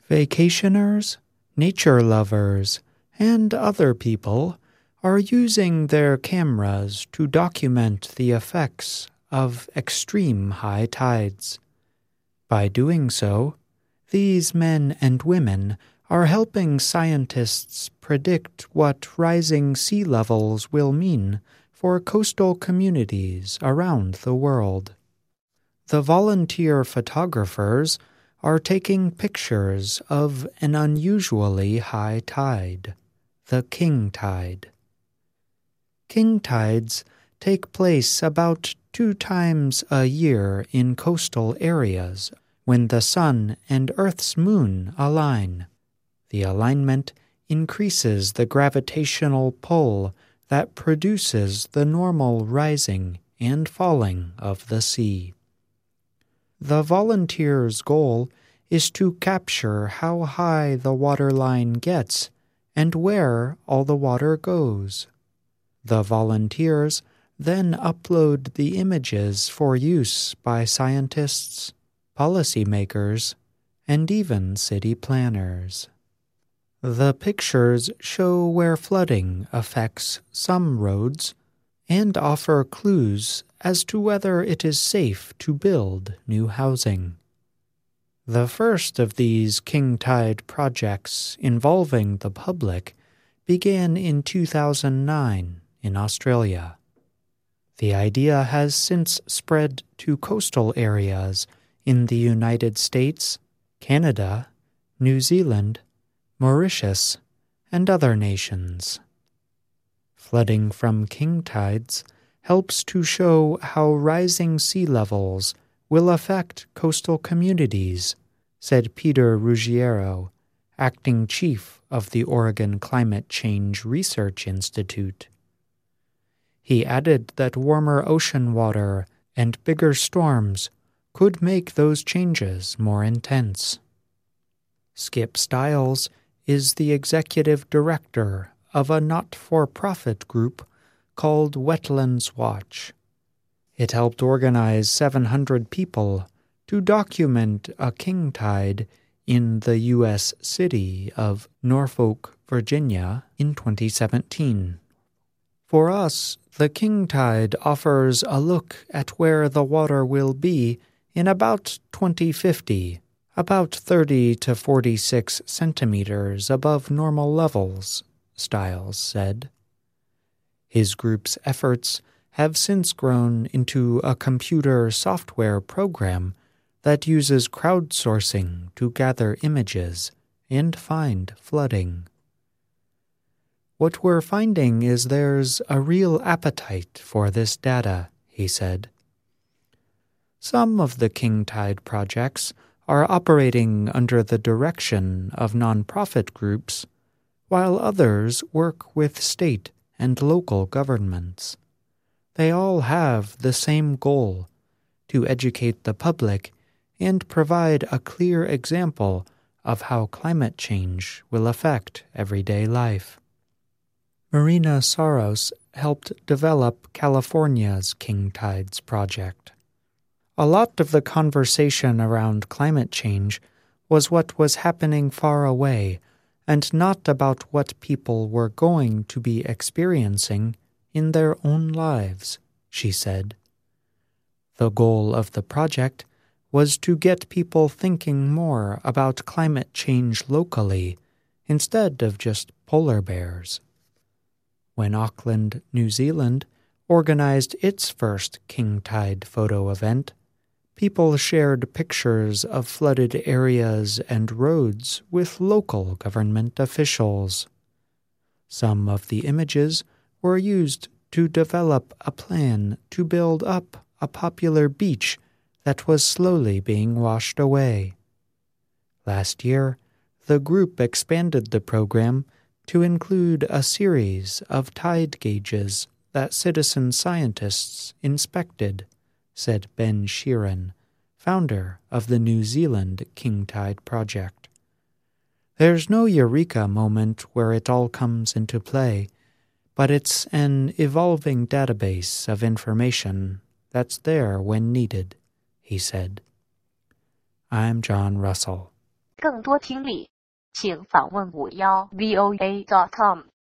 Vacationers, nature lovers, and other people are using their cameras to document the effects of extreme high tides. By doing so, these men and women are helping scientists predict what rising sea levels will mean for coastal communities around the world. The volunteer photographers are taking pictures of an unusually high tide, the king tide. King tides take place about 2 times a year in coastal areas when the sun and Earth's moon align. The alignment increases the gravitational pull that produces the normal rising and falling of the sea. The volunteers' goal is to capture how high the waterline gets and where all the water goes. The volunteers then upload the images for use by scientists, policymakers, and even city planners. The pictures show where flooding affects some roads and offer clues as to whether it is safe to build new housing. The first of these king tide projects involving the public began in 2009 in Australia. The idea has since spread to coastal areas in the United States, Canada, New Zealand, Mauritius, and other nations. Flooding from king tides helps to show how rising sea levels will affect coastal communities, said Peter Ruggiero, acting chief of the Oregon Climate Change Research Institute. He added that warmer ocean water and bigger storms could make those changes more intense. Skip Stiles is the executive director of a not-for-profit group called Wetlands Watch. It helped organize 700 people to document a king tide in the U.S. city of Norfolk, Virginia in 2017. For us, the king tide offers a look at where the water will be in about 2050, about 30 to 46 centimeters above normal levels, Stiles said. His group's efforts have since grown into a computer software program that uses crowdsourcing to gather images and find flooding. What we're finding is there's a real appetite for this data, he said. Some of the king tide projects are operating under the direction of nonprofit groups, while others work with state and local governments. They all have the same goal, to educate the public and provide a clear example of how climate change will affect everyday life. Marina Saros helped develop California's King Tides project. A lot of the conversation around climate change was what was happening far away and not about what people were going to be experiencing in their own lives, she said. The goal of the project was to get people thinking more about climate change locally instead of just polar bears. When Auckland, New Zealand, organized its first King Tide photo event, people shared pictures of flooded areas and roads with local government officials. Some of the images were used to develop a plan to build up a popular beach that was slowly being washed away. Last year, the group expanded the program to include a series of tide gauges that citizen scientists inspected, said Ben Sheeran, founder of the New Zealand King Tide Project. There's no eureka moment where it all comes into play, but it's an evolving database of information that's there when needed, he said. I'm John Russell. 更多听力，请访问51voa.com。